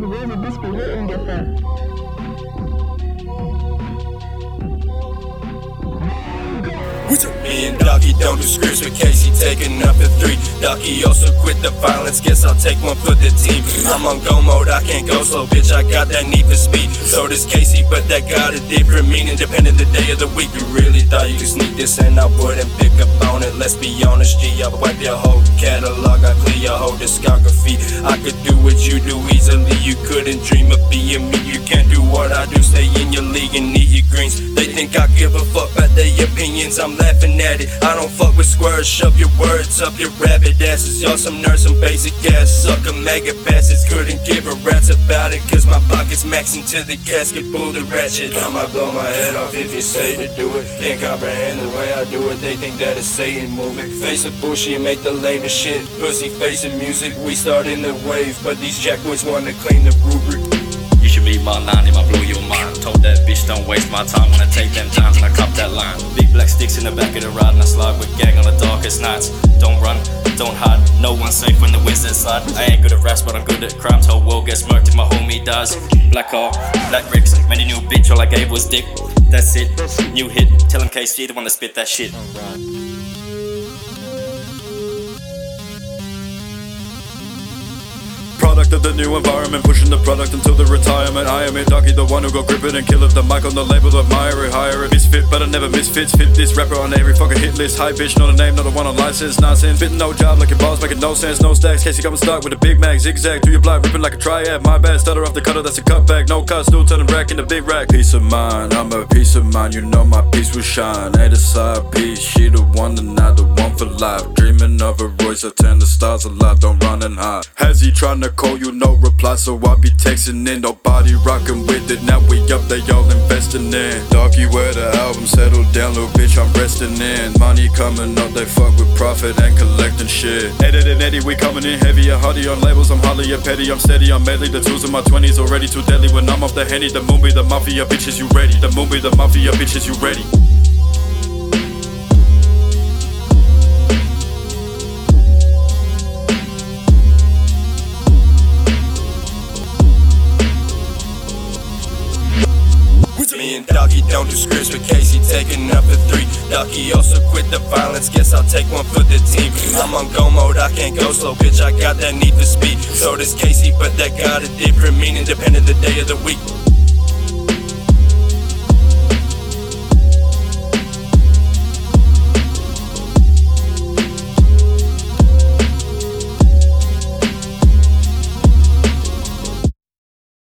gewesen, bis wir ungefähr. Me and Ducky don't do scripts with Casey taking up the 3. Ducky also quit the violence, guess I'll take one for the team. I'm on go mode, I can't go slow, bitch, I got that need for speed. So does Casey, but that got a different meaning depending the day of the week. You really thought you could sneak this and I wouldn't pick up on it. Let's be honest, G, I wipe your whole catalog, I clear your whole discography. I could do what you do easily, you couldn't dream of being me. You can't do what I do, stay in your league and eat your greens. They think I give a fuck about their opinions, I'm laughing at it. I don't fuck with squares, shove your words up your rabbit asses. Y'all some nerds, some basic ass sucker mega bastards. Couldn't give a rat's about it, cause my pocket's maxing to the casket, pull the ratchet. I might blow my head off if you say to do it. Can't comprehend the way I do it, they think that it's Satan moving. Face the bullshit, make the latest shit. Pussy facing music, we start in the wave, but these jackboys wanna clean the rubric. You should meet my line, it might blow your mind. Told that bitch don't waste my time when I take them times and I cop that line. Big black sticks in the back of the ride and I slide with gang on the darkest nights. Don't run, don't hide, no one's safe when the wind's inside. I ain't good at raps but I'm good at crimes. Whole world gets murked if my homie dies. Black car, black bricks, made a new bitch, all I gave was dick. That's it, new hit, tell him KC the one that spit that shit. Product of the new environment, pushing the product until the retirement. I am it, Ducky, the one who got grip it and kill it. The mic on the label, admire it, hire it. Misfit, but I never misfits. Fit this rapper on every fucking hit list. High bitch, not a name, not a one on license. Nonsense, fitting no job, like your bars, making no sense. No stacks, Casey coming stuck with a Big Mac. Zigzag through your block, ripping like a triad. My bad, stutter off the cutter, that's a cutback. No cut, still turning rack into big rack. Peace of mind, I'm a piece of mind. You know my piece will shine. Ain't a side piece, she the one and I the one for life. Dreaming of a Royce, I turn the stars alive, don't run and hide. Has he trying to call you, no reply, so I be texting in. Nobody rocking with it, now we up, they all investing in. Ducky, where the album settled down, little bitch, I'm resting in. Money coming up, they fuck with profit and collecting shit. Edit and Eddie, we coming in heavy, a hardy on labels, I'm hardly a petty, I'm steady, I'm medley. The tools in my 20s already too deadly. When I'm off the Henny, the moon be the mafia, bitches, you ready? The moon be the mafia, bitches, you ready? Me and Ducky don't do scripts with Casey taking up the 3. Ducky also quit the violence, guess I'll take one for the team. I'm on go mode, I can't go slow, bitch, I got that need for speed. So does Casey, but that got a different meaning depending the day of the week.